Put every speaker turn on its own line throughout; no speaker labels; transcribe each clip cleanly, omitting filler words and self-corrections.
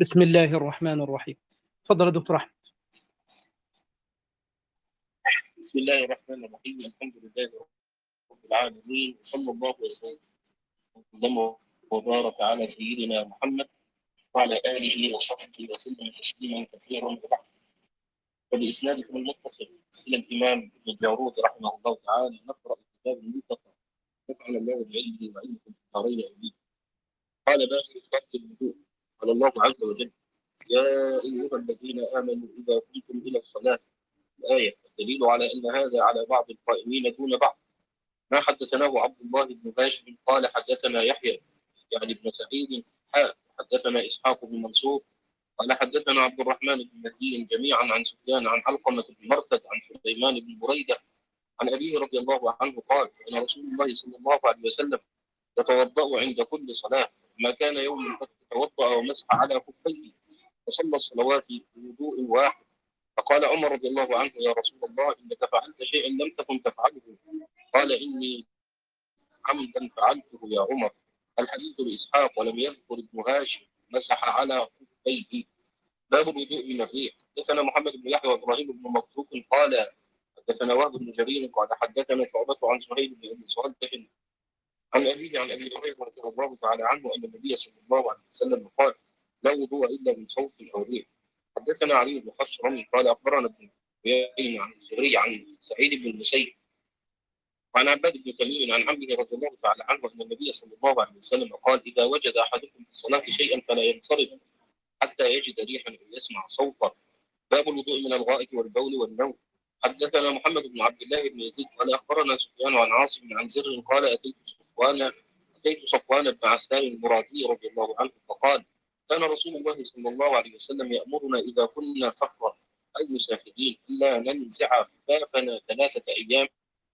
بسم الله الرحمن الرحيم. تفضل يا دكتور أحمد.
بسم الله الرحمن الرحيم. الحمد لله رب العالمين، وصلى الله وسلم وبارك على سيدنا محمد وعلى آله وصحبه وسلم تسليما كثيرا. وبعد، فبإسنادكم المتصل إلى الإمام ابن الجارود رحمه الله تعالى نقرأ كتاب المنتقى، نفعل الله بعلمه وعلمكم في الدارين آمين. قال باب فرض الوضوء. قال الله عز وجل: يا أيها الذين آمنوا إذا قمتم إلى الصلاة. الآية. الدليل على أن هذا على بعض القائمين دون بعض. ما حدثناه عبد الله بن هاشم قال حدثنا يحيى يعني ابن سعيد حدثنا إسحاق بن منصور قال حدثنا عبد الرحمن بن مهدي جميعا عن سفيان عن علقمة بن مرثد عن سليمان بن بريدة عن أبيه رضي الله عنه قال: كان رسول الله صلى الله عليه وسلم يتوضأ عند كل صلاة، ما كان يوم فتوضأ ومسح على خفيه وصلى الصلوات بوضوء واحد. فقال عمر رضي الله عنه: يا رسول الله، إنك فعلت شيئا لم تكن تفعله. قال: إني عمدا فعلته يا عمر. الحديث لإسحاق ولم يذكر ابن هاشم مسح على خفيه. باب الوضوء من الريح. حدثنا محمد بن يحيى وابراهيم بن مرزوق قال حدثنا وهب بن جرير قال حدثنا شعبة عن سهيل بن ابي صالح عن ابيه عن ابي هريره رضي الله تعالى عنه ان النبي صلى الله عليه وسلم قال: لا وضوء الا من صوت او ريح. حدثنا علي بن خشرم قال اخبرنا ابن عيينة عن الزهري عن سعيد بن المسيب وعن عباد بن تميم عن عمه رضي الله تعالى عنه ان النبي صلى الله عليه وسلم قال: اذا وجد احدكم في الصلاه شيئا فلا ينصرف حتى يجد ريحا او يسمع صوتا. باب الوضوء من الغائط والبول والنوم. حدثنا محمد بن عبد الله بن يزيد قال اخبرنا سفيان عن عاصم عن زر قال اتيت صفوان بن عسال المرادي رضي الله عنه فقال: كان رسول الله صلى الله عليه وسلم يامرنا اذا كنا سفرا اي مسافرين الا ننزع خفافنا 3 ايام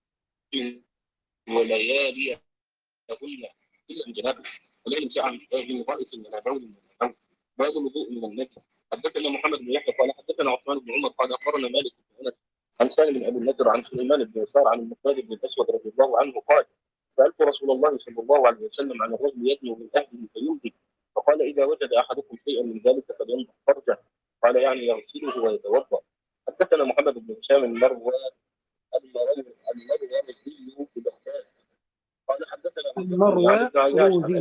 ولياليهن الا من جنابه، ولا ننزع من غائط ولا بول ولا نوم. باب الوضوء من النجم. حدثنا محمد بن يحيى قال حدثنا عثمان بن عمر قال اخبرنا مالك بن انس عن سالم بن ابي النضر عن سليمان بن يسار عن المقداد بن الاسود رضي الله عنه قال: سالت رسول الله صلى الله عليه وسلم عن الرجل يدنو من اهله فيمضي، فقال: اذا وجد احدكم شيئا من ذلك فلينضح فرجه. قال: يعني يغسله ويتوضا. حدثنا محمد بن هشام المروزي في بغداد قال حدثنا
المروزي.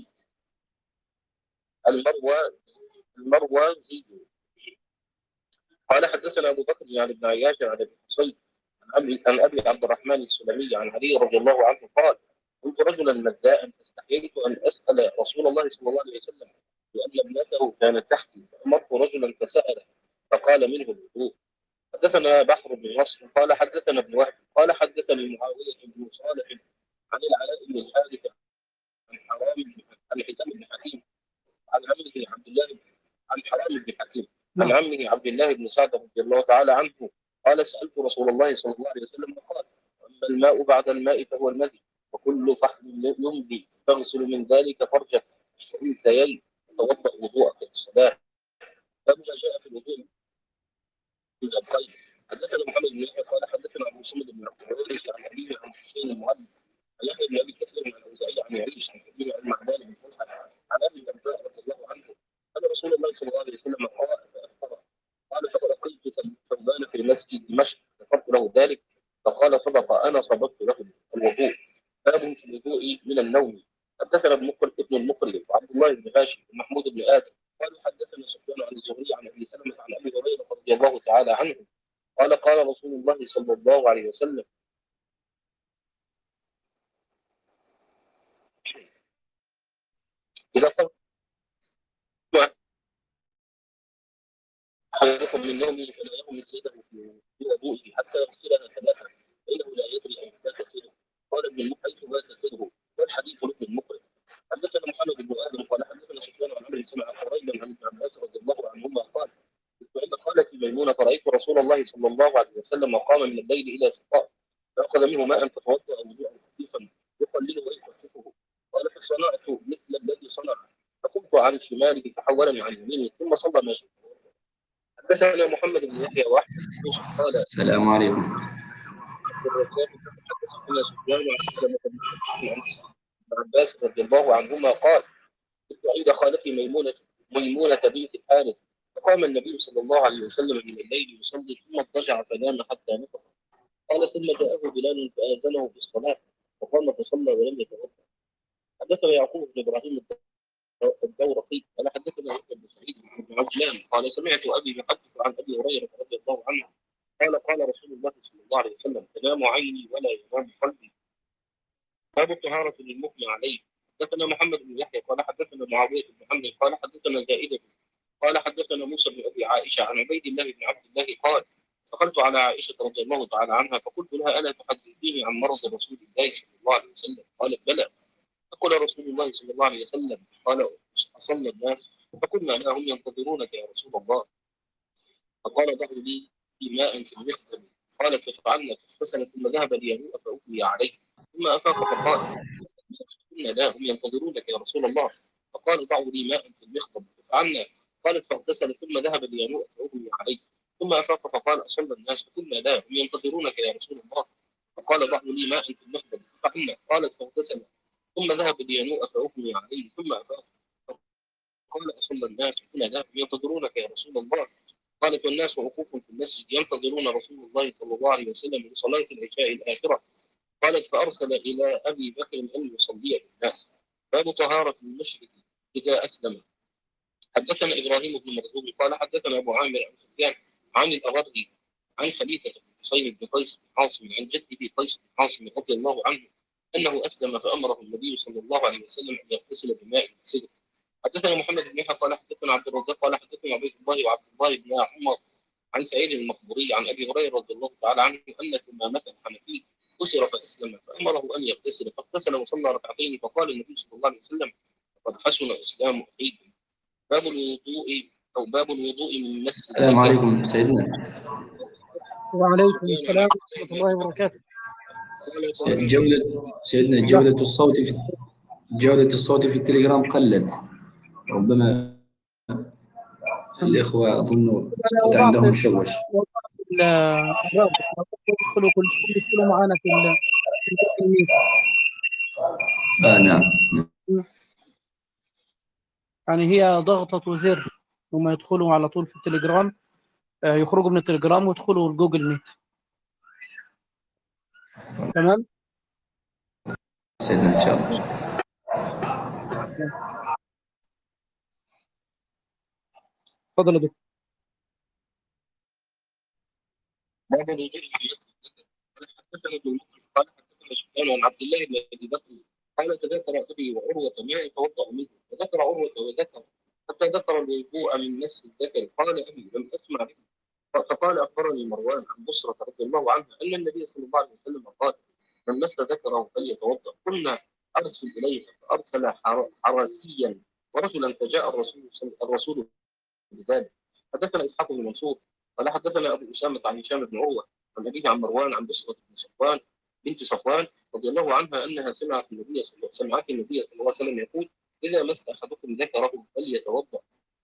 المروزي قال حدثنا ابو بكر يعني بن عياش عن ابي حصين عن ابي عبد الرحمن السلمي عن علي رضي الله عنه قال: كنت رجلا مداء فاستحييت ان اسال رسول الله صلى الله عليه وسلم لان ابنته كانت تحتي، فامرت رجلا فسال فقال: منه الوضوء. حدثنا بحر بن نصر قال حدثنا ابن وهب قال حدثني معاويه بن صالح عن العلاء بن الحارث عن حسام بن حكيم عن عمه عبد الله عن حرام بن حكيم عن عمه عبد الله بن سعد رضي الله تعالى عنه قال: سألت رسول الله صلى الله عليه وسلم فقال: أما الماء بعد الماء فهو المذي، وكل فحل يمضي تغسل من ذلك فرجك الأنثيين وتوضأ وضوءك للصلاة. باب ما جاء في الوضوء من الخير. حدثنا محمد بن يحيى قال حدثنا أبو صمد بن عبد الوارث عن أبيه عن حسين المعلم عن يحيى بن أبي كثير عن الأوزاعي عن يعيش عن أبيه عن معدان بن طلحة عن أبي الدرداء رضي الله عنه أن رسول الله صلى الله عليه وسلم قال: فلقيت ثوبان في مسجد دمشق ذكرت له ذلك فقال: صدق، أنا صدقت له الوضوء. باب في الوضوء من النوم. حدثنا ابن المقري وعبد الله بن هاشم ومحمود بن آدم قالوا حدثنا سفيان عن الزهري عن أبي سلمة عن أبي هريرة رضي الله تعالى عنه قال: قال رسول الله صلى الله عليه وسلم: إذا قام أحدكم من نومه فلا يغمس يده في وضوئه حتى يغسلها 3 فإنه لا يدري أين بات سره. قال ابن المقري: حيث بات سره. والحديث لابن المقري. حدثنا محمد بن آدم قال حدثنا سفيان عن عمرو سمع قريبا عن ابن عباس رضي الله عنهما قال: كنت عند خالتي ميمونة فرأيت رسول الله صلى الله عليه وسلم قام من الليل إلى سقاء فأخذ منه ماء فتوضأ وضوءا خفيفا يقلله ويخففه. قال: فصنعت مثل الذي صنع فقمت عن شماله فحولني عن يمينه ثم صلى ما شاء. حدثنا محمد بن يحيى واحمد بن يوسف قال:
السلام عليكم.
عبد الرزاق حدثنا سفيان عن ابن عباس رضي الله عنهما قال: كنت عند خالتي ميمونة ميمونة بنت الحارث. فقام النبي صلى الله عليه وسلم من الليل يصلي ثم اضطجع فنام حتى نفخ. قال ثم جاءه بلال فآذنه بالصلاة فقام فصلى ولم يتوضأ. حدثنا يعقوب بن إبراهيم الدورقي قال حدثنا يحيى بن سعيد بن عجلان قال سمعت أبي يحدث عن أبي هريرة رضي الله عنه قال رسول الله صلى الله عليه وسلم تنام عيني ولا ينام قلبي. باب الطهارة للمغمى عليه. حدثنا محمد بن يحيى قال حدثنا معاوية بن عمرو قال حدثنا زائدة قال حدثنا موسى بن ابي عائشه عن عبيد الله بن عبد الله قال دخلت على عائشه رضي الله تعالى عنها فقلت لها الا تحدثيني عن مرض رسول الله صلى الله عليه وسلم؟ قالت بلى. فقال رسول الله صلى الله عليه وسلم قال اصلى الناس؟ فقلنا لا هم ينتظرونك يا رسول الله. فقال ضعوا لي في ماء في المخبز. قالت ففعلنا فاغتسل ثم ذهب لينوء فاغمي عليه ثم افاق فقال قلنا لا هم ينتظرونك يا رسول الله. فقال ضعوا لي ماء في المخضب ففعلنا. قالت فاغتسل ثم ذهب لينوء فاغمي عليه ثم افاق فقال اصلى الناس؟ فقلنا لا هم ينتظرونك يا رسول الله. فقال ضعوا لي ماء في المخضب ففعلنا. قالت فاغتسل ثم ذهب لينوء فاغمي عليه ثم افاق فقال اصلى الناس؟ فقلنا لا هم ينتظرونك يا رسول الله. قالت والناس وقوف في المسجد ينتظرون رسول الله صلى الله عليه وسلم لصلاه العشاء الاخره. قالت فأرسل إلى أبي بكر أن يصلي بالناس. باب طهارة المشرك إذا أسلم. حدثنا إبراهيم بن مرزوق قال حدثنا أبو عامر عن سفيان عن الأغري عن خليفة بن حسين بن قيس بن عاصم عن جده قيس بن عاصم رضي الله عنه أنه أسلم فأمره النبي صلى الله عليه وسلم أن يغتسل بماء وسدر. حدثنا محمد بن يحيى قال حدثنا عبد الرزاق قال حدثنا عبيد الله وعبد الله بن عمر عن سعيد المقبوري عن ابي هريره رضي الله تعالى عنه ان ثمامه الحنفي اسر فاسلم فامره ان يغتسل فاغتسل وصلى ركعتين فقال النبي صلى الله عليه وسلم قد حسن اسلام اخيكم. باب الوضوء او باب الوضوء من مس
السلام
الذكر.
عليكم سيدنا.
وعليكم السلام ورحمة الله وبركاته.
جودة الصوت في التليجرام قلت، ربما الإخوة أظن الصوت عندهم مشوش.
الرابط يدخلوا معنا في الميت.
نعم.
يعني هي ضغطة زر ثم يدخلوا على طول في التليجرام، يخرجوا من التليجرام ويدخلوا الجوجل ميت. تمام
سيدنا إن شاء الله.
تفضل يا دكتور.
باب الوضوء من مس الذكر. حدثنا ابن المقرن قال حدثنا سفيان عن عبد الله بن ابي بكر قال تذكر ابي وعروه ما يتوضا منه فذكر عروه وذكر حتى ذكر الوضوء من مس الذكر. قال ابي لم اسمع به. فقال اخبرني مروان عن بصره رضي الله عنها ان النبي صلى الله عليه وسلم قال من مس ذكره فليتوضا. قلنا ارسل اليه فارسل حراسيا ورجلا فجاء الرسول بذلك. حدثنا اسحاق بن منصور قال حدثنا ابو اسامه عن هشام بن عروه عن ابيه عن مروان عن بصره بنت صفوان رضي الله عنها انها سمعت النبي صلى الله عليه وسلم يقول اذا مس احدكم ذكره فليتوضا.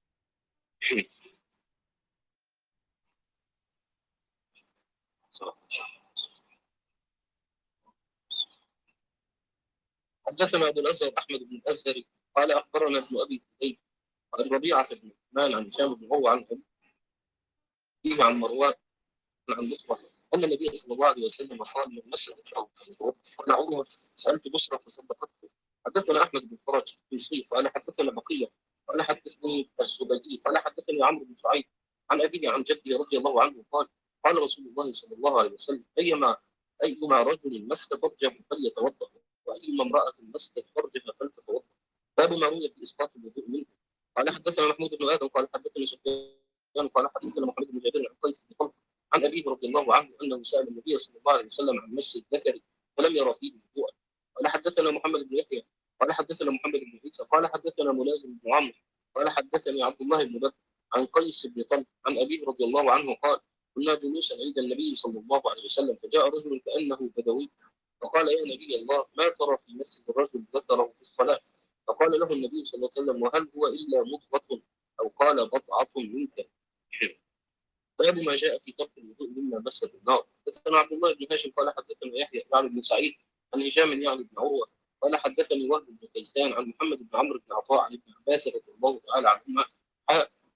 حدثنا ابو الازهر احمد بن الازهري قال اخبرنا ابن ابي فديك عن ربيعه بن عثمان عن هشام بن عروه عن ابيه عن مروان عن بصره ان النبي صلى الله عليه وسلم قال من مس ذكره فليتوضا. قال عروه سالت بصره فصدقته. حدثنا احمد بن فرج في قال حدثنا بقيه قال حدثني الزبيدي قال حدثني عمرو بن سعيد عن ابيه عن جده رضي الله عنه قال رسول الله صلى الله عليه وسلم ايما رجل مس فرجه فليتوضا وايما امراه مست فرجها فلتتوضا. باب ما روي في اسقاط الوضوء منه. قال حدثنا محمود بن ادم قال حدثنا سفيان قال حدثنا محمد بن جابر عن قيس بن طلق عن ابيه رضي الله عنه انه سال النبي صلى الله عليه وسلم عن مس الذكر فلم يرى فيه وضوءا. قال حدثنا محمد بن يحيى قال حدثنا محمد بن عيسى قال حدثنا ملازم بن عمرو قال حدثني عبد الله بن بكر عن قيس بن طلق عن ابيه رضي الله عنه قال كنا جلوسا عند النبي صلى الله عليه وسلم فجاء رجل كانه بدوي فقال يا نبي الله ما ترى في مس الرجل ذكره في الصلاه؟ فقال له النبي صلى الله عليه وسلم وهل هو الا مضغه او قال بضعه منك. باب ما جاء في ترك الوضوء مما مست النار. حدثنا عبد الله بن هاشم قال حدثنا يحيى بن سعيد عن هشام يعني بن عروه قال حدثني وهب بن كيسان عن محمد بن عمرو بن عطاء عن ابن عباس رضي الله تعالى عنهما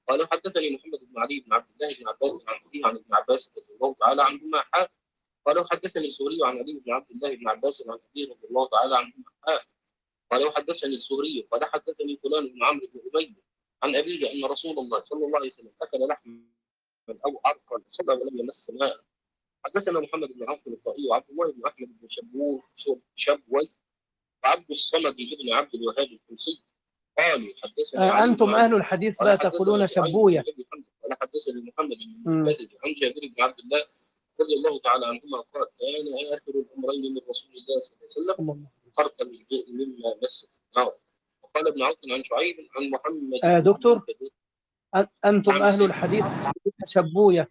قال حدثني محمد بن علي بن عبد الله بن عباس عن أبيه عن ابن عباس رضي الله تعالى عنهما قال حدثني الزهري عن علي بن عبد الله بن عباس عن أبيه رضي الله تعالى عنهما قال حدثني الزهري قال حدثني فلان بن عمرو بن أمية عن أبيه أن رسول الله صلى الله عليه وسلم أكل لحما أو عرقا صلى ولم يمس ماء. حدثنا محمد بن عوف الطائي وعبد الله بن أحمد بن شبوي وعبد الصمد بن عبد الوهاب الحمصي قالوا حدثنا
أنتم أهل الحديث بقى تقولون شبوية.
قال حدثني محمد بن منكدر عن جابر بن عبد الله رضي الله تعالى عنهما قال كان آخر الأمرين من رسول الله صلى الله عليه وسلم فرق الوضوء مما مس النار. وقال ابن عوف عن شعيب عن محمد
دكتور أنتم أهل الحديث شبوية.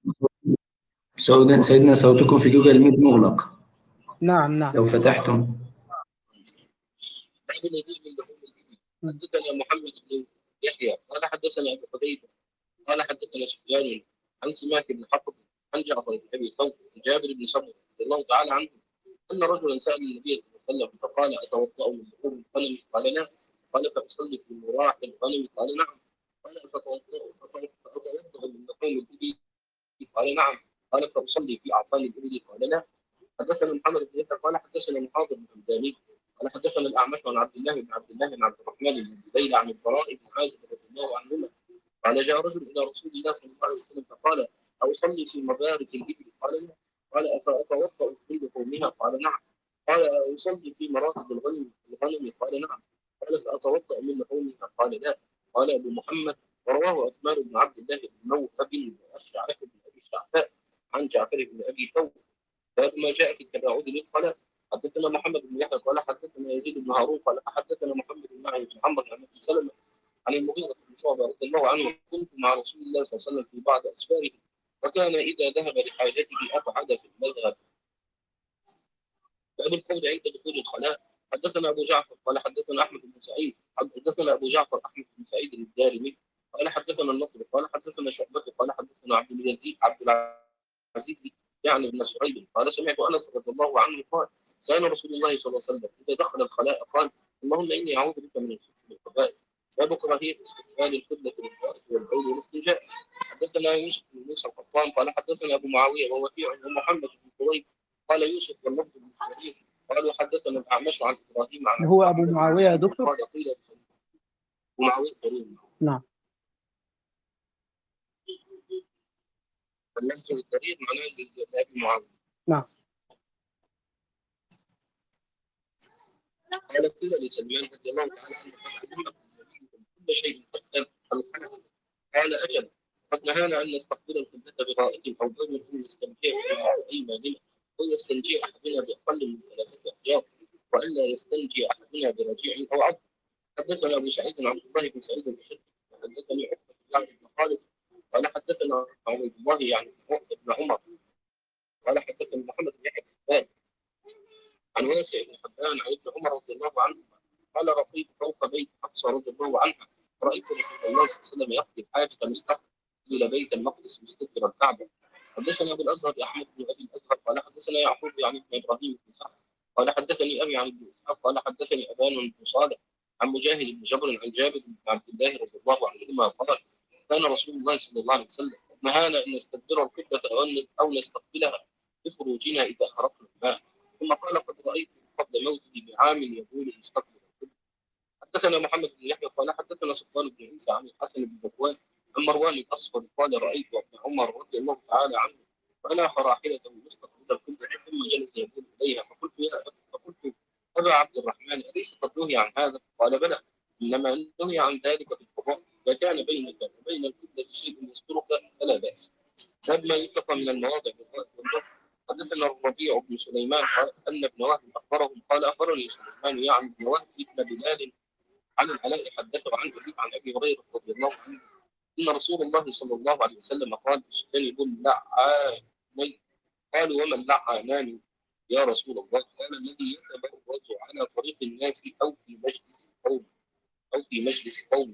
سيدنا صوتكم في جوجل ميت مغلق.
نعم
لو فتحتم.
بعد الوضوء من لحوم الإبل حدثنا محمد بن يحيى قال حدثنا أبو حذيفة قال حدثنا سفيان عن سماك بن حفص عن جعفر بن أبي ثوب عن جابر بن سمرة رضي الله تعالى عنه أن رجلا سأل النبي صلى الله عليه وسلم فقال أتوضأ من لحوم الغنم؟ قال لا. قال فأصلي في مراح الغنم؟ قال نعم. قال فأتوضأ من لحوم الإبل؟ قال نعم. قال فأصلي في أعطان الإبل؟ قال لا. حدثنا محمد بن يحيى قال حدثنا محاضر بن حمداني قال حدثنا الأعمش عن عبد الله بن عبد الرحمن بن بديل عن البراء بن عازب رضي الله عنهما قال جاء رجل إلى رسول الله صلى الله عليه وسلم فقال أصلي في مبارك الإبل؟ قال لا. قال أتوضأ في لحومها؟ قال نعم. قال أصلي في مراقد الغنم؟ قال نعم. قال فأتوضأ من لحومها؟ قال لا. قال أبو محمد ورواه عثمان بن عبد الله بن موهب والشعث بن أبي الشعثاء عن جعفر بن أبي ثوب باب ما جاء في التباعد للصلاة. حدثنا محمد بن يحيى قال حدثنا يزيد بن هارون قال حدثنا محمد بن معي بن عمرو عن ابي سلمة عن المغيرة بن شعبة رضي الله عنه كنت مع رسول الله صلى الله عليه وسلم في بعض اسفاره وكان اذا ذهب لحاجته ابعد في المذهب. باب القول عند دخول الخلاء. حدثنا ابو جعفر قال حدثنا احمد بن سعيد حدثنا ابو جعفر احمد بن سعيد الدارمي قال حدثنا النضر قال حدثنا شعبة قال حدثنا عبد العزيز يعني ابن سعيد قال سمعت انس رضي الله عنه قال كان رسول الله صلى الله عليه وسلم اذا دخل الخلاء قال اللهم اني اعوذ بك من الخبث والخبائث باب كراهيه استقبال القبله للغائط والبول والاستنجاء. حدثنا يوسف بن موسى القطان قال حدثنا ابو معاويه ووكيع ومحمد بن قريب قال يوسف واللفظ بن كريم قالوا حدثنا الاعمش عن ابراهيم عن
هو ابو معاويه يا دكتور؟
قال قيل ابو معاويه كريم.
نعم.
اللفظ الكريم معناه لابي معاويه.
نعم.
قال قيل لسلمان رضي الله تعالى عنه قد علمنا كل شيء قد القلم. قال اجل قد نهانا ان نستقبل القبله بغائط او بول ان نستنجي بايماننا او يستنجي احدنا باقل من 3 احجار والا يستنجي احدنا برجيع او عظم. حدثنا ابو سعيد عبد الله بن سعيد الاشد حدثني عقبه بن خالد قال حدثنا عبيد الله يعني بن عمر قال حدثنا محمد بن يحيى عن واسع بن حبان عن ابن عمر رضي الله عنه قال رقيت فوق بيت حفصه رضي الله عنها رايت رسول الله صلى الله عليه وسلم يقضي الحاجه مستقبل بيت المقدس مستدبر الكعبه. حدثنا ابو الازهر احمد بن ابي الازهر قال حدثنا يعقوب يعني ابن ابراهيم بن سعد قال حدثني ابي عن ابن اسحاق قال حدثني ابان بن صالح عن مجاهد بن جبر عن جابر بن عبد الله رضي الله عنهما قال كان رسول الله صلى الله عليه وسلم نهانا ان نستدبر القبله او نستقبلها بفروجنا اذا خرقنا الماء. ثم قال قد رايت قبل موته بعام يقول مستقبل القبله. حدثنا محمد بن يحيى قال حدثنا سلطان بن عيسى عن الحسن بن ذكوان عن مروان الاصفر قال رايت ابن عمر رضي الله تعالى عنه فاناخ راحلته مستقبل القبله ثم جلس يقول اليها فقلت ابا عبد الرحمن اليس قد نهي عن هذا؟ قال بلى انما نهي عن ذلك في القضاء اذا كان بينك وبين القبله شيء يسترك فلا باس. باب ما يتقى من المواضع والنظر. حدثنا الربيع بن سليمان قال ان ابن وهب اخبرهم قال اخبرني سليمان يعني ابن وهب ابن بلال عن العلاء حدثه عن ابي هريره رضي الله عنه ان رسول الله صلى الله عليه وسلم قال اجتنبوا اللعانين. قالوا وما اللعانان يا رسول الله؟ قال الذي يتبرز على طريق الناس او في مجلس قوم.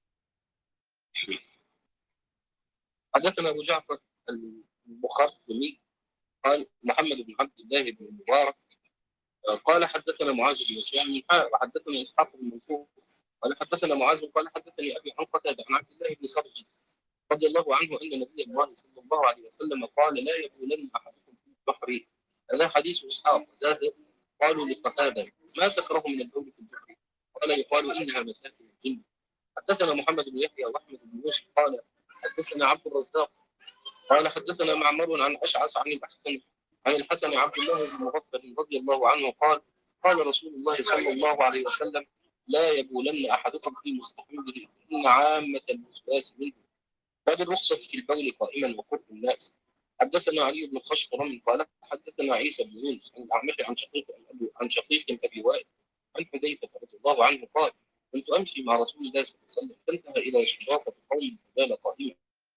حدثنا ابو جعفر المخرمي قال محمد بن عبد الله بن المبارك قال حدثنا معاذ بن هشام وحدثنا اسحاق بن منصور قال حدثنا معاذ قال حدثني ابي عن قتاده عن عبد الله بن سرجس رضي الله عنه ان نبي الله صلى الله عليه وسلم قال لا يبولن احدكم في البحر. هذا حديث اسحاق زاد. قالوا لقتاده ما تكره من البول في البحر؟ قال يقال انها مساكن الجن. حدثنا محمد بن يحيى واحمد بن يوسف قال حدثنا عبد الرزاق قال حدثنا معمر عن اشعث عن الحسن عبد الله بن مغفل رضي الله عنه قال قال رسول الله صلى الله عليه وسلم لا يبولن احدكم في مستحمله ان عامه الوسواس منه. باب الرخصه في البول قائما وقرب الناس. حدثنا علي بن خشرم قال حدثنا عيسى بن يونس عن الاعمش عن شقيق ابي وائل عن حذيفه رضي الله عنه قال كنت امشي مع رسول الله صلى الله عليه وسلم فانتهى الى شراطه قوم فبال قائما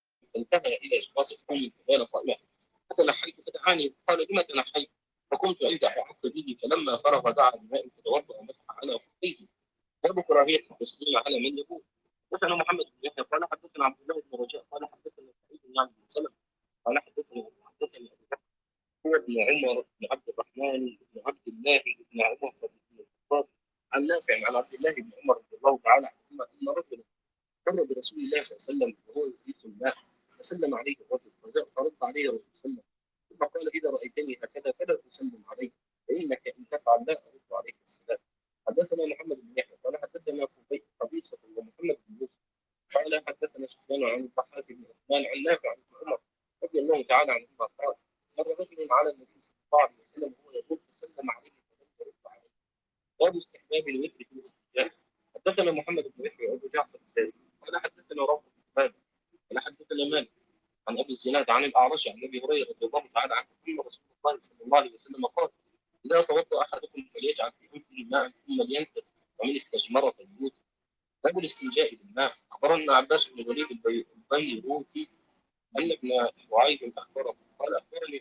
فتنحيت فدعاني قال لم تنحيت؟ فقمت عند احط به فلما فرغ دعا بماء فتوضا ومسح على خفيه. باب كراهيه التسليم على من يقول. حدثنا محمد بن يحيى قال حدثنا عبد الله بن رجاء قال حدثنا سعيد بن سلمة قال حدثني ابو بكر هو ابن عمر بن عبد الرحمن بن عبد الله بن عمر بن الخطاب عن نافع عن عبد الله بن عمر رضي الله تعالى عنهما ان رجلا مر برسول الله صلى الله عليه وسلم وهو يريد الماء فسلم عليه الرجل فرد عليه الرسول صلى الله عليه وسلم ثم قال اذا رايتني هكذا فلا تسلم علي فانك ان تفعل لا ارد عليك السلام. حدثنا محمد بن يحيى قال حدثنا قبيصه ومحمد بن يوسف قال حدثنا سفيان عن الضحاك بن عثمان عن نافع عن عمر رضي الله تعالى عنهما قال مر رجل على النبي صلى الله عليه وسلم وهو يقول فسلم عليه فلم يرد عليه. باب استحباب الوتر في الاستنجاء. حدثنا محمد بن يحيى وابو جعفر الثاني قال حدثنا روح بن قال حدثنا مالك عن ابي الزناد عن الاعرج عن ابي هريره رضي الله تعالى عنه ان رسول الله صلى الله عليه وسلم قال اذا توضا احدكم فليجعل في انفه ماء ثم لينفث ومن استجمر فليوت. باب الاستنجاء بالماء. اخبرنا عباس بن الوليد البيروتي ان ابن شعيب اخبره قال اخبرني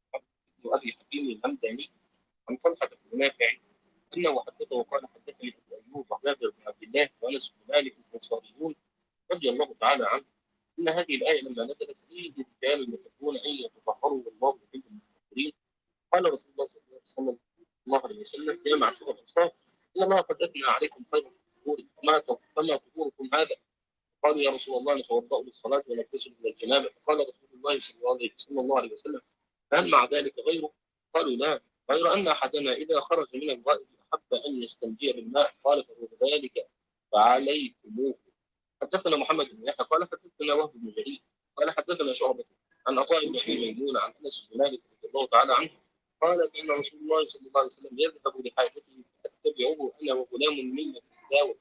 ابن ابي حكيم الهمداني عن طلحه بن نافع انه حدثه قال حدثني ابو ايوب وجابر بن عبد الله وانس بن مالك الانصاريون رضي الله تعالى عنه ان هذه الايه لما نزلت فيه رجال يحبون ان يتطهروا والله يحب المتطهرين. قال رسول الله صلى الله عليه وسلم يا معشر الانصار ان الله قد اثنى عليكم خير الطهور فما طهوركم هذا؟ قالوا يا رسول الله نتوضا للصلاه ونغتسل من الجنابه. فقال رسول الله صلى الله عليه وسلم فهل مع ذلك غيره؟ قالوا لا غير ان احدنا اذا خرج من الغائب احب ان يستنجي بالماء قال فذلك فعليكموه. حدثنا محمد بن يحيى قال حدثنا وهب بن جرير قال حدثنا شعبة عن عطاء بن ابي ميمون عن انس بن مالك رضي الله تعالى عنه قال ان رسول الله صلى الله عليه وسلم يذهب لحاجته فاتبعه انا وغلام منا في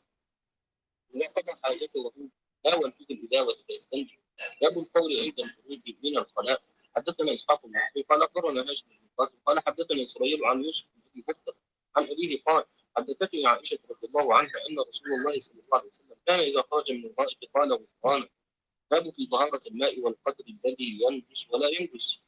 إذا قضى حاجته ناول فيه الإداوة فيستنجي. باب القول عند الخروج من الخلاء. حدثنا إسحاق بن مسلم قال أخبرنا هاشم بن القاسم قال حدثنا إسرائيل عن يوسف بن أبي بكر عن أبيه قال حدثتني عائشة رضي الله عنها أن رسول الله صلى الله عليه وسلم كان إذا خرج من الغائط قال غفرانك. باب في طهارة الماء والقدر الذي ينجس ولا ينجس.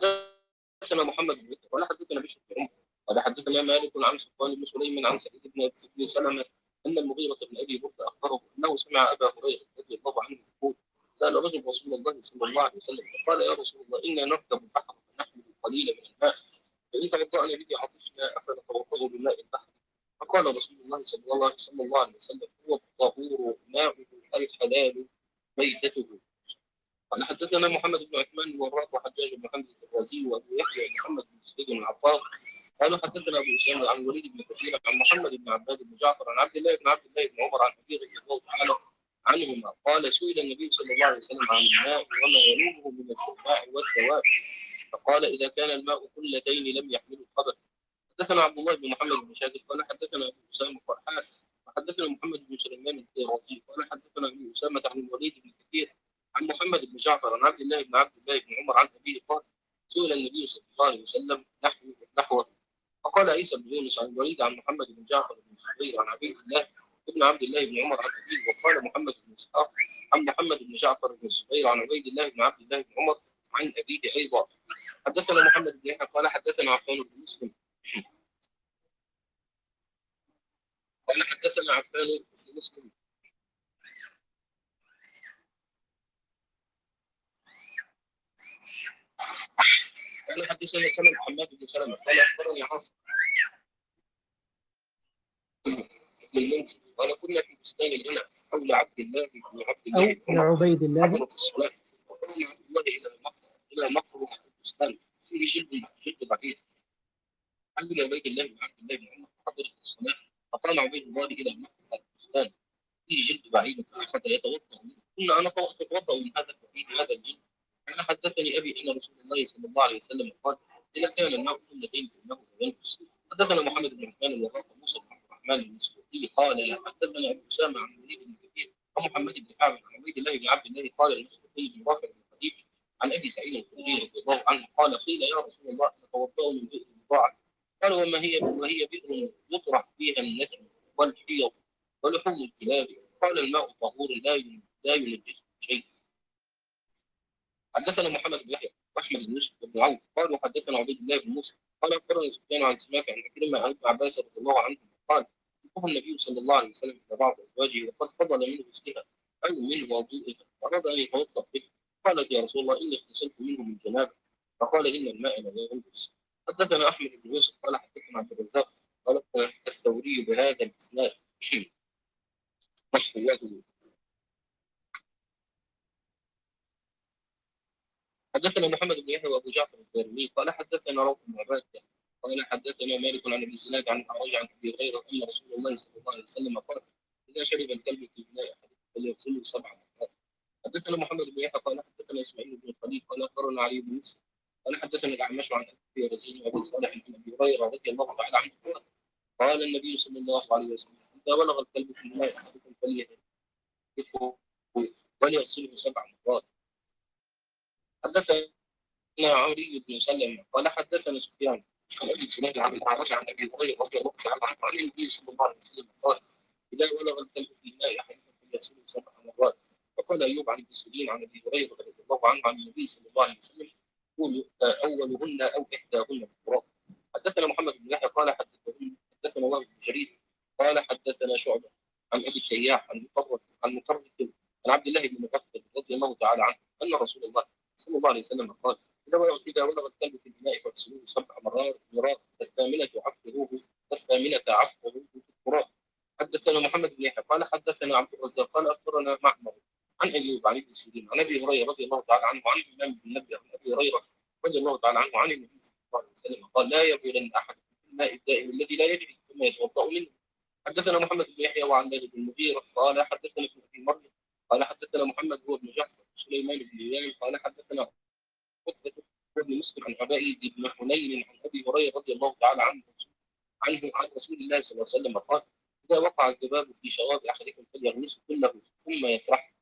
حدثنا محمد بن بكر قال حدثنا بشر بن عمر قال حدثنا مالك عن صفوان بن سليم عن سعيد بن سلمة أن المغيرة بن أبي بكر أخبره أنه سمع أبا هريرة رضي الله عنه يقول سأل رجل رسول الله صلى الله عليه وسلم فقال يا رسول الله إنا نركب البحر فنحمل قليلا من الماء فإن توضأنا به عطشنا أفنتوضأ بماء البحر. فقال رسول الله صلى الله عليه وسلم هو الطهور ماؤه الحلال ميتته. قال حدثنا محمد بن عثمان الوراق وحجاج بن حمزه الرازي وابو يحيى بن محمد بن سعيد بن عطار قالوا حدثنا ابو اسامه عن الوليد بن كثير عن محمد بن عباد بن جعفر عن عبد الله بن عمر عن ابي رضي الله تعالى عنهما قال سئل النبي صلى الله عليه وسلم عن الماء وما ينوبه من السماء والدواب فقال اذا كان الماء كلتين لم يحمله الخبث. حدثنا عبد الله بن محمد بن شاكر قال حدثنا ابو اسامه فرحان وحدثنا محمد بن سليمان الديرازي قال حدثنا ابو اسامه عن الوليد بن كثير عن محمد بن جعفر عن عبد الله بن عمر عن ابيه قال سئل النبي صلى الله عليه وسلم نحوه فقال عيسى بن يونس عن الوليد عن محمد بن جعفر بن الزبير عن عبيد الله بن عبد الله بن عمر عن ابيه وقال محمد بن اسحاق عن محمد بن جعفر بن الزبير عن عبيد الله بن عبد الله بن عمر عن ابيه ايضا. حدثنا محمد بن يحيى قال حدثنا عفان بن مسلم قال حدثنا عفان بن مسلم قال حدثنا حماد بن سلمة قال اخبرني عاصم من منزل. قال كنا في بستان لنا حول عبد الله بن عبد
أو
الله بن عمر
لعبيد الله.
حضرت الصلاة وقام عبد الله إلى مقر البستان فيه جلد بعيد. عبد عبيد الله بن عبد الله بن عمر حضرت الصلاة فقام عبيد الله إلى مقر البستان فيه جلد بعيد فأخذ يتوضأ منه. قلنا أنا أتوضأ من هذا البعيد هذا الجلد. أنا حدثني أبي أن رسول الله صلى الله عليه وسلم قال إذا كان الماء كلتين فإنه ينقص. حدثنا محمد بن عثمان الوراق موسى بن عبد الرحمن المسلوقي قال حدثنا أبو أسامة عن وليد بن كثير ومحمد بن حامد عن عبيد الله بن عبد الله قال المسلوقي بن رافع بن خديج عن أبي سعيد الخدري رضي الله عنه قال قيل يا رسول الله نتوضأ من بئر مضاعف. قال وهي بئر يطرح فيها النجم والحيض ولحوم الكلاب. قال الماء طهور لا ينجس شيء. حدثنا محمد بن يحيى واحمد بن يوسف بن عوف قالوا حدثنا عبيد الله بن موسى قال اخبرنا سفيان عن سماك عن عكرمه عن ابن عباس رضي الله عنه قال انتهى النبي صلى الله عليه وسلم الى بعض ازواجه وقد فضل منه غسلها او من وضوئها فاراد ان يتوضا به. قالت يا رسول الله اني اغتسلت منه من جنابه. فقال ان الماء لا ينقص. حدثنا احمد بن يوسف قال حدثنا عبد الرزاق قال الثوري بهذا الاسناد محفوظه. حدثنا محمد بن يحيى وابو جعفر الدارمي قال حدثنا روح بن عباده قال حدثنا مالك عن ابي الزناد عن الاعرج عن ابي هريره ان رسول الله صلى الله عليه وسلم قال اذا شرب الكلب في اناء احدكم فليغسله 7 مرات. حدثنا محمد بن يحيى قال حدثنا اسماعيل بن الخليل قال اخبرنا علي بن مسلم قال حدثنا الاعمش عن ابي رزين وابي صالح عن ابي هريره رضي الله تعالى عنه قال النبي صلى الله عليه وسلم اذا بلغ الكلب في اناء احدكم فليغسله وليغسله 7 مرات. حدثنا عمري بن سلم قال حدثنا سفيان عن ابي سنان عن الاعرج عن ابي هريره رضي الله تعالى عنه عن النبي صلى الله عليه وسلم قال اذا بلغ الكلب في الماء احدكم فليغسله 7 مرات. وقال ايوب عن ابن سيرين عن ابي هريره رضي الله عنه عن النبي صلى الله عليه وسلم يقول اولهن او احداهن بالتراب. حدثنا محمد بن يحيى قال حدثنا وهب بن جرير قال حدثنا شعبه عن ابي التياح عن مطرف عن عبد الله بن مغفل رضي الله تعالى عنه ان رسول الله صلى الله عليه وسلم قال إذا ولغ الكلب في الماء فاغسلوه 7 مرات الثامنة عفوه في التراب. حدثنا محمد بن يحيى قال حدثنا عبد الرزاق قال أخبرنا معمر عن أيوب عن ابن سيرين عن أبي هريرة رضي الله تعالى عنه وعن الإمام بن نبي عن أبي هريرة رضي الله تعالى عنه عن النبي صلى الله عليه وسلم قال لا يبولن أحد في الماء الدائم الذي لا يجري ثم يتوضأ منه. حدثنا محمد بن يحيى وعن بن المغيرة قال حدثنا ابن أبي مريم قال حدثنا محمد هو ابن جعفر سليمان بن هلال قال حدثنا قتبة وابن مسلم عن عبيد بن حنين عن ابي هريره رضي الله تعالى عنه عن رسول الله صلى الله عليه وسلم قال اذا وقع الذباب في شراب احدكم فليغمسه كله ثم يطرحه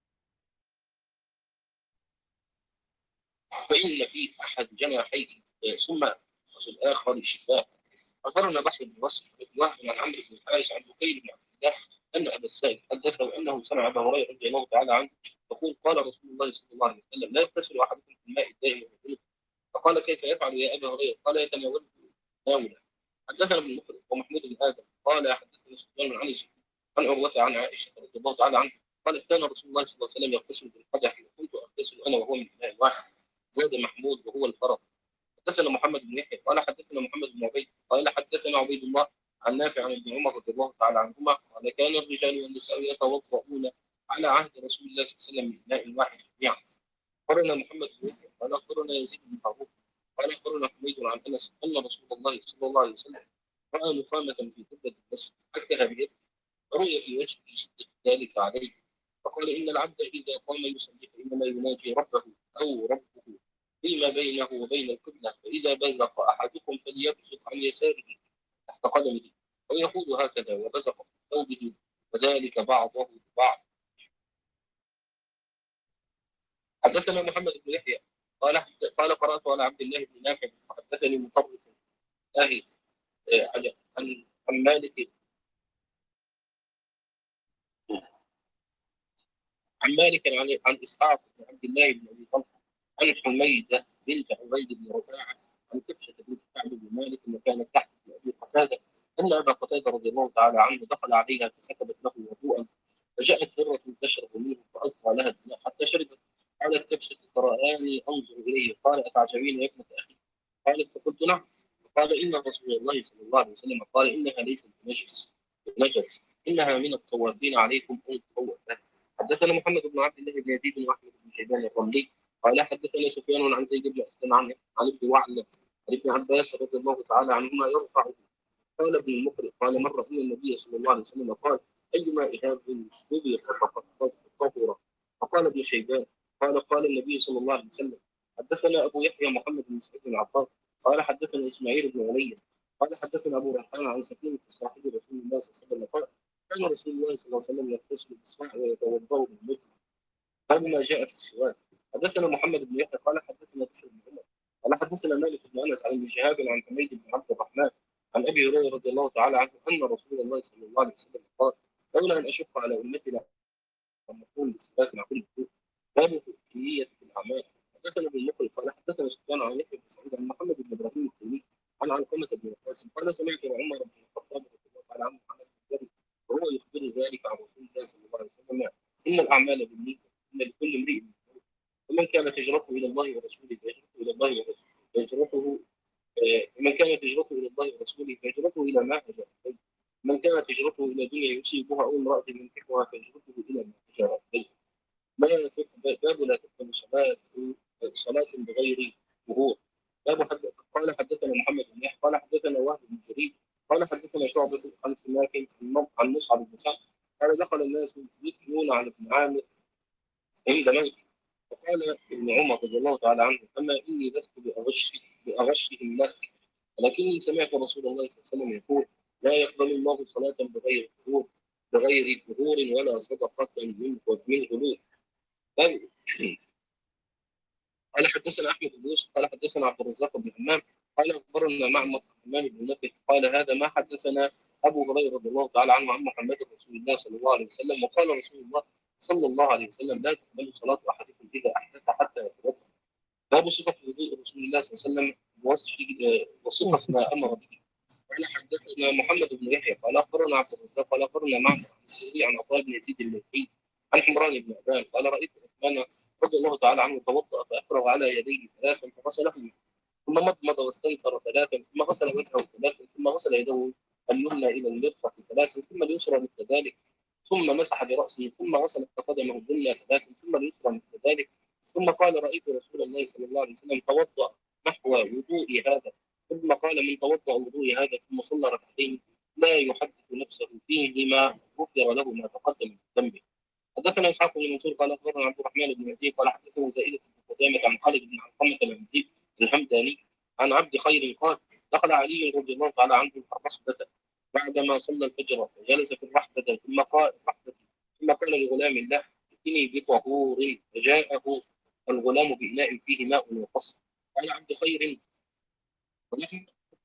فان في احد جناحيه ثم في الاخر شفاء. اخبرنا بحر بن وصف بن وهب عن عمرو بن الحارث عن بكير بن عبد الله ان ابا السائب حدثه انه سمع ابا هريره رضي الله تعالى عنه يقول قال رسول الله صلى الله عليه وسلم لا يغتسل احدكم في الماء الدائم والجنوب. فقال كيف يفعل يا ابا هريره؟ قال يتناوله تناولا. حدثنا ابن مخلد ومحمود بن ادم قال حدثنا سفيان عن عروه عن عائشه رضي الله تعالى عنها قالت كان رسول الله صلى الله عليه وسلم يغتسل بالقدح وكنت اغتسل انا وهو من اناء واحد. زاد محمود وهو الفرط. حدثنا محمد بن يحيى قال حدثنا محمد بن عبيد قال حدثنا عبيد الله عن نافع عن ابن عمر رضي الله تعالى عنهما قال كان الرجال والنساء يتوضؤون على عهد رسول الله صلى الله عليه وسلم من اناء واحد جميعا. قرنا محمد بن يحيى قال قرنا يزيد بن هارون قال قرنا حميد عن انس ان رسول الله صلى الله عليه وسلم راى نخامه في قبه المسجد حكها بيده فرؤي في وجهه شده ذلك عليه فقال ان العبد اذا قام يصلي فانما يناجي ربه او ربه فيما بينه وبين القبله فاذا بزق احدكم فليبزق عن يساره تحت قدمه ويقول هكذا وبزق في ثوبه وذلك بعضه ببعض. حدثنا محمد بن يحيى قال قرات على عبد الله بن نافع حدثني مطرف الله عن مالك عن اسحاق بن عبد الله بن ابي طلحه عن حميده بنت عبيد بن رفاعه عن كبشه بنت كعب بن مالك وكانت تحت ابي قتاده ان ابا قتاده رضي الله تعالى عنه دخل عليها فسكبت له وضوءا فجاءت هره تشرب منه فاصغى لها الدماء حتى شربت. قالت كبشه فرآني انظر اليه قال اتعجبين يا ابنه اخي؟ قالت فقلت نعم. قال ان رسول الله صلى الله عليه وسلم قال انها ليست بنجس نجس إنها من الطوافين عليكم أن تطوفوا. حدثنا محمد بن عبد الله بن يزيد وأحمد بن شيبان الرملي قال حدثنا سفيان عن زيد بن أسلم عن ابن وعل عن ابن عباس رضي الله تعالى عنهما يرفع. قال ابن المقرئ قال مر أن النبي صلى الله عليه وسلم قال أيما إهاب ذبح فقد طهر. فقال ابن شيبان قال النبي صلى الله عليه وسلم حدثنا أبو يحيى محمد بن سعيد العطار قال حدثنا إسماعيل بن علي قال حدثنا أبو ريحان عن سفينة صاحب رسول الله صلى الله عليه وسلم قال كان رسول الله صلى الله عليه وسلم يغتسل بالصاع ويتوضأ بالمثل فلما جاء في السواك. حدثنا محمد بن يحيى قال حدثنا بشر بن عمر قال حدثنا مالك بن انس عن ابن شهاب عن حميد بن عبد الرحمن عن ابي هريره رضي الله تعالى عنه ان رسول الله صلى الله عليه وسلم قال لولا ان اشق على امتي لم اقول بالصلاه مع كل وضوء باب في الكميه في الاعمال. حدثنا ابن المقري قال حدثنا سفيان عن يحيى بن سعيد عن محمد بن ابراهيم التيمي عن علقمه بن وقاص قال سمعت عمر بن الخطاب رضي الله تعالى عنه محمد بن جابر وهو يخبر ذلك عن رسول الله صلى الله عليه وسلم ان الاعمال بالنيه ان لكل امرئ ومن كانت هجرته الى الله ورسوله فهجرته الى الله ورسوله فهجرته ومن كانت هجرته الى الله ورسوله فهجرته الى ما هاجر اليه. من كانت هجرته الى دنيا يصيبها او امراه ينكحها فهجرته الى ما هاجر اليه. باب لا تقبل صلاة بغير ظهور. قال حدثنا محمد بن يحيى قال حدثنا وهب بن جرير قال حدثنا شعبة عن سماك عن مصعب بن سعد قال دخل الناس يثنون على ابن عامر عند موته. فقال ابن عمر رضي الله تعالى عنه اما اني لست باغشهم لك ولكني سمعت رسول الله صلى الله عليه وسلم يقول لا يقبل الله صلاة بغير ظهور ولا صدقة من غلول. قال حدثنا احمد بن يوسف قال حدثنا عبد الرزاق بن همام قال اخبرنا معمر حمام بن نبه قال هذا ما حدثنا ابو هريره رضي الله تعالى عنه عن محمد رسول الله صلى الله عليه وسلم وقال رسول الله صلى الله عليه وسلم لا تقبل صلاه احدكم اذا احدث حتى يتوضا. باب صفه وضوء رسول الله صلى الله عليه وسلم وصفه ما امر به. قال حدثنا محمد بن يحيى قال اخبرنا عبد الرزاق قال اخبرنا معمر عن عطاء بن يزيد المكي عن حمران بن ابان قال رايت عثمان رضي الله تعالى عنه توضا فافرغ على يديه ثلاثا فغسلهما ثم مضمض واستنثر ثلاثا ثم غسل وجهه ثلاثا ثم غسل يده اليمنى الى المرفق ثلاثا ثم اليسرى مثل ذلك ثم مسح براسه ثم غسل قدمه اليمنى ثلاثا ثم اليسرى مثل ذلك ثم قال رايت رسول الله صلى الله عليه وسلم توضا نحو وضوء هذا ثم قال من توضا وضوء هذا ثم صلى ركعتين لا يحدث نفسه فيهما غفر له ما تقدم من ذنبه. حدثنا اسحاق بن منصور قال اخبرنا عبد الرحمن بن مهدي قال حدثنا زائده بن قدامه عن خالد بن علقمه بن الحمداني عن عبد خير قال دخل علي رضي الله تعالى عنه الرحبه بعدما صلى الفجر فجلس في الرحبه ثم قال لغلام له ائتني بطهور فجاءه الغلام بإناء فيه ماء وقصر. قال عبد خير ونحن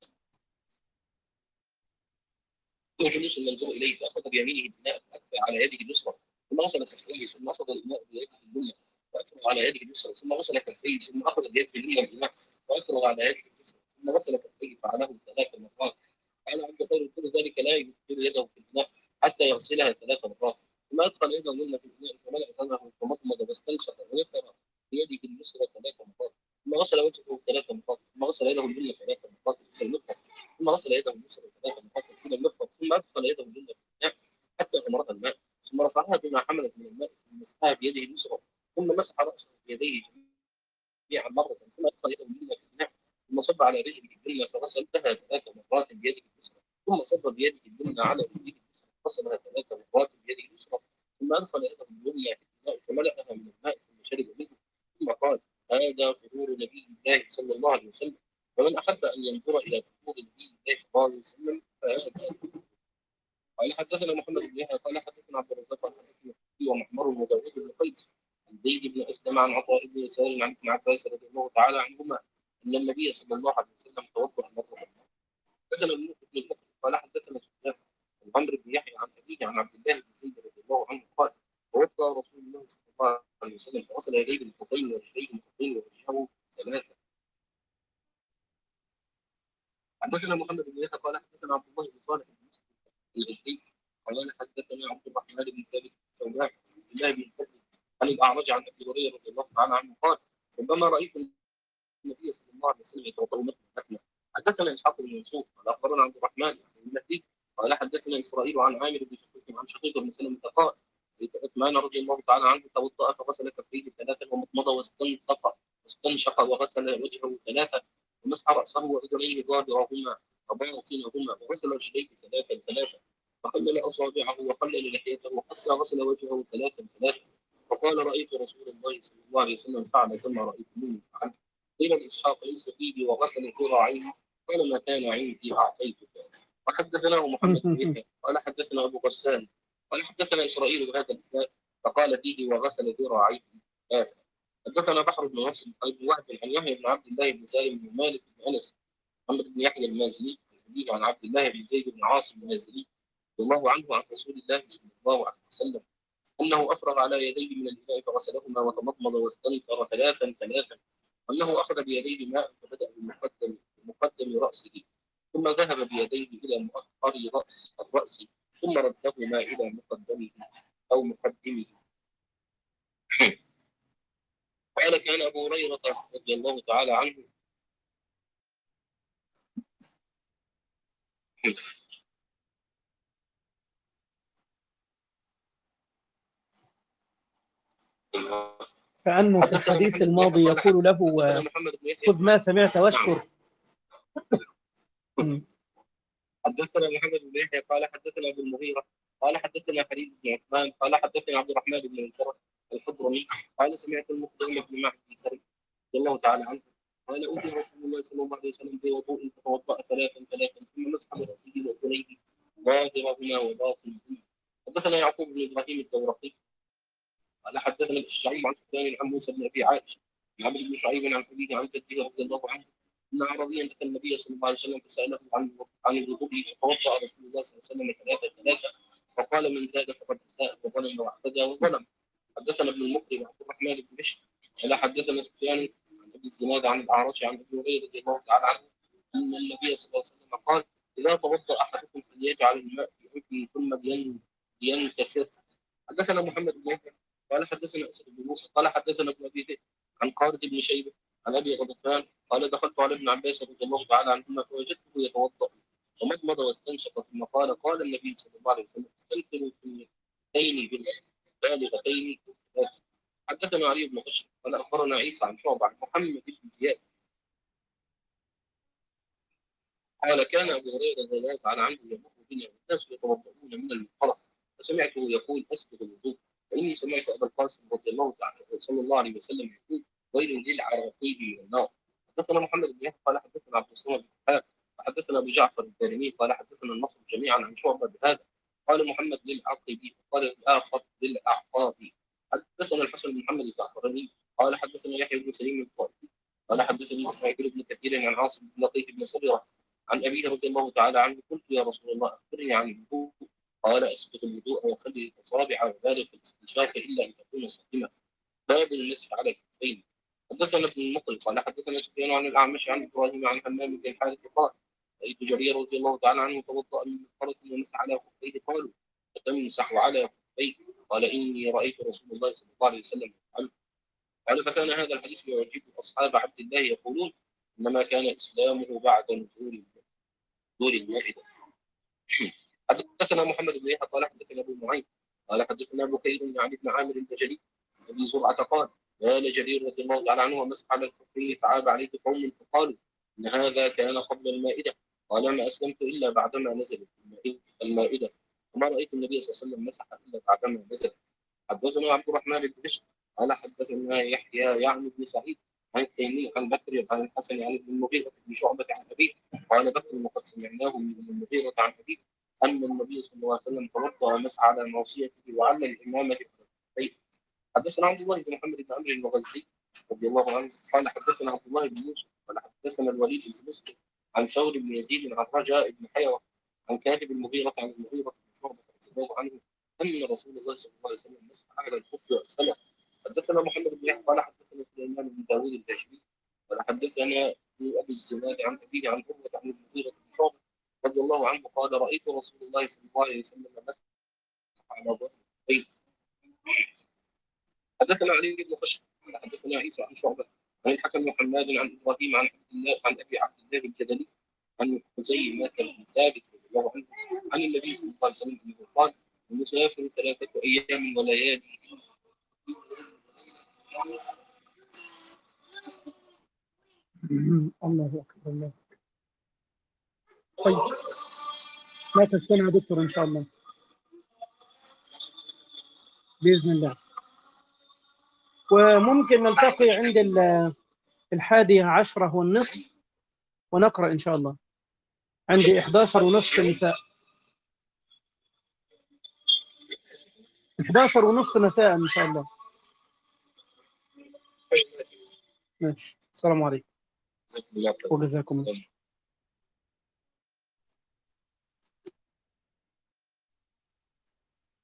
جلوس المنظور اليه فاخذ بيمينه الاناء فاكفى على يده اليسرى ثم غسل كفيه ثم اخذ الاناء بيده اليمنى فاكفى على يده اليسرى ثم غسل كفيه ثم اخذ بيده اليمنى الاناء فاكفى على يده اليسرى ثم غسل كفيه فعله 3 مرات. قال عبد خير كل ذلك لا يدخل يده في الاناء حتى يغسلها 3 مرات ثم ادخل يده اليمنى في الاناء فملأ فمه فمضمض واستنشق ونثر بيده اليسرى 3 مرات ثم غسل وجهه 3 مرات ثم غسل يده اليمنى 3 مرات الى المرفق ثم غسل يده اليسرى 3 مرات الى المرفق ثم ادخل يده اليمنى في الماء حتى غمرها الماء ثم رفعها بما حملت من الماء ثم مسحها بيده اليسرى ثم مسح راسه بيديه جميعا مره ثم ادخل يده اليمنى في الماء ثم صب على رجله اليمنى فغسلتها 3 مرات بيده اليسرى ثم صب بيده اليمنى على رجله اليسرى فغسلها 3 مرات بيده اليسرى ثم ادخل يده اليمنى في الماء فملأها من الماء ثم شرب منه ثم قال هذا ظهور نبي الله صلى الله عليه وسلم ومن احب ان ينظر الى ظهور نبي الله صلى الله عليه وسلم فهذا. قال حدثنا محمد بن يحيى قال حدثنا عبد الرزاق عن حدثنا ومحمر وداوود بن قيس عن زيد بن اسلم عن عطاء بن يسار عن ابن عباس رضي الله تعالى عنهما ان النبي صلى الله عليه وسلم توضا مره. حدثنا الموقف بن المقري قال حدثنا سفيان عن عمرو بن يحيى عن ابيه عن عبد الله بن زيد رضي الله عنه قال توضا رسول الله صلى الله عليه وسلم فغسل يديه الخطين ورجليه الخطين ورجله 3. حدثنا محمد بن يحيى قال حدثنا عبد الله بن صالح بن الغشي قال حدثنا عبد الرحمن بن ثابت سواء الله بن فضل عن الاعرج عن ابي هريره رضي الله تعالى عنه قال ربما رايت النبي صلى الله عليه وسلم يتوضا مثلا. حدثنا اسحاق بن منصور قال اخبرنا عبد الرحمن بن المهدي قال حدثنا إسرائيل عن عامر بن شقيق عن شقيق بن سلمة قال عثمان رضي الله تعالى عنه توضأ فغسل كفيه ثلاثا ومضمض واستنشق وغسل وجهه ثلاثا ومسح رأسه وأذنيه ظاهرهما وباطنهما وغسل رجليه ثلاثا فخلل أصابعه وخلل لحيته حتى غسل وجهه ثلاثا فقال رأيت رسول الله صلى الله عليه وسلم فعل كما رأيتموني فعل. قيل لإسحاق ليس فيه وغسل ذراعيه قال ما كان عندي أعطيتك. وحدثناه محمد بن يحيى قال حدثنا أبو غسان قال حدثنا إسرائيل بهذا الإسناد فقال فيه وغسل ذراعيه حدثنا بحر بن نصر عن ابن وهب عن يحيى بن عبد الله بن سالم بن مالك بن أنس محمد بن يحيى المازني عن عبد الله بن زيد بن عاصم المازني رضي الله عنه عن رسول الله صلى الله عليه وسلم أنه أفرغ على يديه من الإناء فغسلهما وتمضمض واستنثر ثلاثا أنه أخذ بيديه ماء فبدأ بمقدم رأسه ثم ذهب بيديه إلى مؤخر الرأس ثم ردهما إلى مقدمه أو مقدمه. قال كان أبو هريرة رضي الله تعالى عنه
كأنه في الحديث الماضي يقول له خذ ما سمعت واشكر.
حدثنا محمد بن يحيى قال حدثنا ابو المغيرة قال حدثنا فريد بن عثمان قال حدثنا عبد الرحمن بن منصور الحضرمي قال سمعت المقدم بن معبد رضي الله تعالى عنه قال أوتي رسول الله صلى الله عليه وسلم بوضوء فتوضأ ثلاثا ثم مسح برأسه وأذنيه ظاهرهما وباطنهما. حدثنا يعقوب بن إبراهيم الدورقي قال حدثنا الشعيب عن سفيان عن موسى بن أبي عائشة عن عمرو بن شعيب عن أبيه عن جده رضي الله عنه أن أعرابيا أتى النبي صلى الله عليه وسلم فسأله عن الوضوء فتوضأ رسول الله صلى الله عليه وسلم ثلاثة فقال من زاد فقد أساء وظلم واعتدى وظلم. حدثنا ابن المقري وعبد الرحمن بن بشر قال حدثنا سفيان عن أبي الزناد عن الأعرج عن أبي هريرة رضي الله تعالى عنه أن النبي صلى الله عليه وسلم قال إذا توضأ أحدكم فليجعل الماء في أنفه ثم لينكسر. حدثنا محمد بن يحيى قال حدثنا أسد بن موسى قال حدثنا ابن أبي ذئب عن خالد بن شيبة عن أبي غضفان قال دخلت على ابن عباس رضي الله تعالى عنهما فوجدته يتوضأ ومضمض واستنشق ثم قال النبي صلى الله عليه وسلم استنفروا في الثنتين بالغتين. حدثنا علي بن حشر قال أخبرنا عيسى عن شعبة عن محمد بن زياد قال كان أبو هريرة رضي الله تعالى عنه يمر بنا والناس يتوضؤون من المنطلق فسمعته يقول أسبغ الوضوء فإني سمعت أبا القاسم رضي الله تعالى صلى الله عليه وسلم يقول ويل للعراقيب من النار. حدثنا محمد بن يحيى قال حدثنا عبد الصمد بن حاتم وحدثنا أبو جعفر الدارمي قال حدثنا النصر جميعا عن شعبة بهذا قال محمد للعقيبي وقال الآخر للأعقابي. حدثنا الحسن بن محمد الزعفراني قال حدثنا يحيى بن سليم الطائفي قال حدثني إسماعيل بن كثير عن عاصم بن لطيف بن صبرة عن أبيه رضي الله تعالى عنه قلت يا رسول الله أخبرني عن الوضوء قال أسبغ الوضوء وخلي الأصابع وبالغ في الاستنشاق إلا أن تكون صائما باب المسح على الكفين. حدثنا ابن المقري قال حدثنا سفيان عن الأعمش عن إبراهيم عن همام بن الحارث قال رأيت جرير رضي الله تعالى عنه توضأ من مغفرة ومسح على خفيه قالوا فتمسح على خفيه قال إني رأيت رسول الله صلى الله عليه وسلم يفعله. قال فكان هذا الحديث يعجب أصحاب عبد الله يقولون إنما كان إسلامه بعد نزول المائدة. حدثنا محمد بن يحيى قال حدثنا ابو معين قال حدثنا بكير عن ابن عامر البجلي ابي زرعه قال قال جرير رضي الله تعالى عنه ومسح على الكفين فعاب عليه قوم فقالوا ان هذا كان قبل المائده قال ما اسلمت الا بعدما نزلت المائده وما رايت النبي صلى الله عليه وسلم مسح الا بعدما نزلت. حدثنا عبد الرحمن بن بشر قال حدثنا يحيى يعني بن سعيد عن التيمي عن بكر عن الحسن عن ابن المغيرة بن شعبة عن أبيه قال بكر وقد سمعناه من ابن المغيرة عن أبيه أن النبي صلى الله عليه وسلم توضأ ومسح على ناصيته وعلى الإمامة في الكفين. حدثنا عبد الله بن محمد بن عمرو المغزي رضي الله عنه قال حدثنا عبد الله بن يوسف قال حدثنا الوليد بن مسلم عن ثور بن يزيد عن رجاء بن حيوة عن كاتب المغيرة عن المغيرة بن شعبة رضي الله عنه أن رسول الله صلى الله عليه وسلم مسح على الكفر وأرسله. حدثنا محمد بن يحيى قال حدثنا سليمان بن داوود الهاشمي قال حدثنا ابو الزناد عن ابيه عن عروه عن المغيرة بن شعبة رضي الله عنه قال رايت رسول الله صلى الله عليه وسلم مسح على ظهر البيت. حدثنا علي بن خشب قال حدثنا عيسى عن شعبة عن الحكم بن حماد عن ابراهيم عن عبد الله عن ابي عبد الله الجدلي عن خزيمة بن ثابت رضي الله عنه عن النبي صلى الله عليه وسلم أنه قال: المسافر 3 أيام وليالي.
الله أكبر الله. طيب لا تستنى يا دكتور إن شاء الله بإذن الله. وممكن نلتقي عند 11:10 ونقرأ إن شاء الله عند 11:30 مساء. 11:30 مساء إن شاء الله. ماشي. السلام عليكم وجزاكم الله.